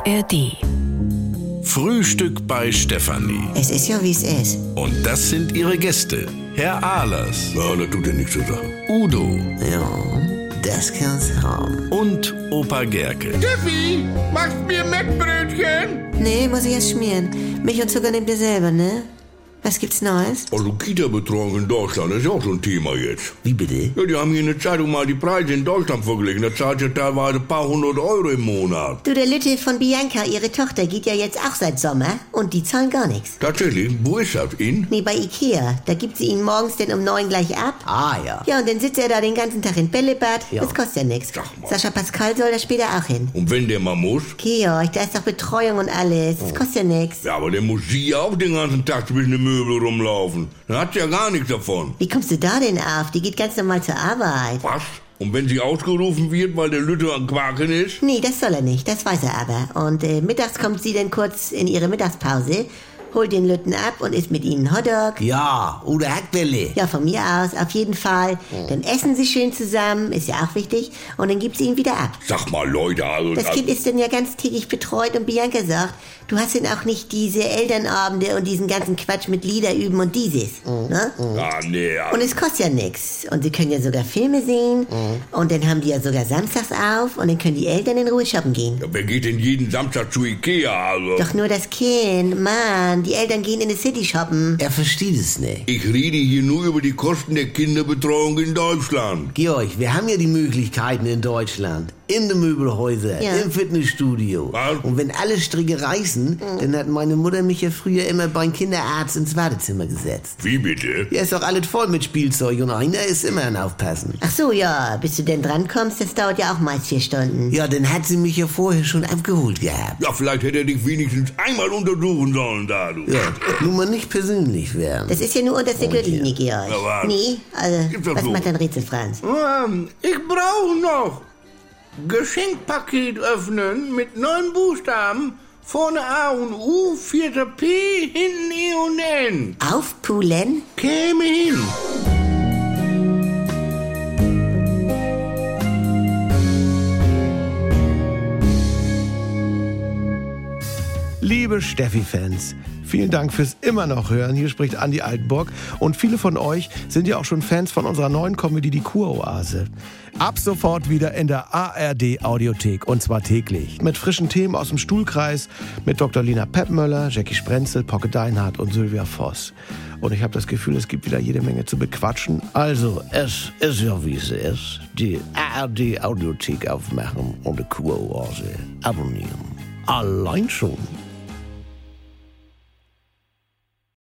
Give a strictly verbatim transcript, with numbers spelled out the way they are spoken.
A R D. Frühstück bei Stefanie. Es ist ja, wie es ist. Und das sind ihre Gäste. Herr Ahlers. Ja, das tut ja nichts zur Sache. Udo. Ja, das kann's haben. Und Opa Gerke. Steffi, machst mir Mettbrötchen? Nee, muss ich erst schmieren. Milch und Zucker nehmt ihr selber, ne? Was gibt's Neues? Also Kita-Betreuung in Deutschland, das ist ja auch so ein Thema jetzt. Wie bitte? Ja, die haben hier in der Zeitung mal die Preise in Deutschland verglichen. Da zahlt ja teilweise ein paar hundert Euro im Monat. Du, der Lütte von Bianca, ihre Tochter, geht ja jetzt auch seit Sommer und die zahlen gar nichts. Tatsächlich? Wo ist das? In? Nee, bei Ikea. Da gibt sie ihn morgens denn um neun gleich ab. Ah, ja. Ja, und dann sitzt er da den ganzen Tag in Bällebad. Ja. Das kostet ja nichts. Sag mal. Sascha Pascal soll da später auch hin. Und wenn der mal muss? Georg, da ist doch Betreuung und alles. Das kostet ja nichts. Ja, aber der muss sie ja auch den ganzen Tag zwischen den Möbel rumlaufen. Dann hat sie ja gar nichts davon. Wie kommst du da denn auf? Die geht ganz normal zur Arbeit. Was? Und wenn sie ausgerufen wird, weil der Lütte am Quaken ist? Nee, das soll er nicht, das weiß er aber. Und äh, mittags kommt sie dann kurz in ihre Mittagspause, holt den Lütten ab und isst mit ihnen Hotdog. Ja, oder Hackbälle. Ja, von mir aus, auf jeden Fall. Dann essen sie schön zusammen, ist ja auch wichtig. Und dann gibt sie ihn wieder ab. Sag mal, Leute, also... Das Kind ist dann ja ganz täglich betreut und Bianca sagt, du hast dann auch nicht diese Elternabende und diesen ganzen Quatsch mit Lieder üben und dieses. Ne? Ah, nee, ja. Und es kostet ja nichts. Und sie können ja sogar Filme sehen. Und dann haben die ja sogar samstags auf. Und dann können die Eltern in Ruhe shoppen gehen. Ja, wer geht denn jeden Samstag zu Ikea, also? Doch nur das Kind, Mann. Die Eltern gehen in die City shoppen. Er versteht es nicht. Ich rede hier nur über die Kosten der Kinderbetreuung in Deutschland. Georg, wir haben ja die Möglichkeiten in Deutschland. In den Möbelhäusern, Ja. im Fitnessstudio. Was? Und wenn alle Stricke reißen, dann hat meine Mutter mich ja früher immer beim Kinderarzt ins Wartezimmer gesetzt. Wie bitte? Ja, ist doch alles voll mit Spielzeug und einer ist immer ein Aufpassen. Ach so, ja. Bis du denn drankommst, das dauert ja auch meist vier Stunden. Ja, dann hat sie mich ja vorher schon abgeholt gehabt. Ja, vielleicht hätte er dich wenigstens einmal untersuchen sollen, da, du. Ja, nur mal nicht persönlich werden. Das ist ja nur unter der Gürtellinie, Georg. Ja, was? Nee, also, Gibt's doch was so. macht dein Rätsel, Franz? Ähm, ich brauche noch Geschenkpaket öffnen mit neun Buchstaben. Vorne A und U, vierter P, hinten E und N. Aufpulen? Käme hin. Liebe Steffi-Fans, vielen Dank fürs immer noch hören. Hier spricht Andi Altenburg. Und viele von euch sind ja auch schon Fans von unserer neuen Comedy Die Kuroase. Ab sofort wieder in der A R D-Audiothek und zwar täglich. Mit frischen Themen aus dem Stuhlkreis, mit Doktor Lina Peppmöller, Jackie Sprenzel, Pocke Deinhardt und Sylvia Voss. Und ich habe das Gefühl, es gibt wieder jede Menge zu bequatschen. Also, es ist ja wie es ist. Die A R D-Audiothek aufmachen und die Kuroase abonnieren. Allein schon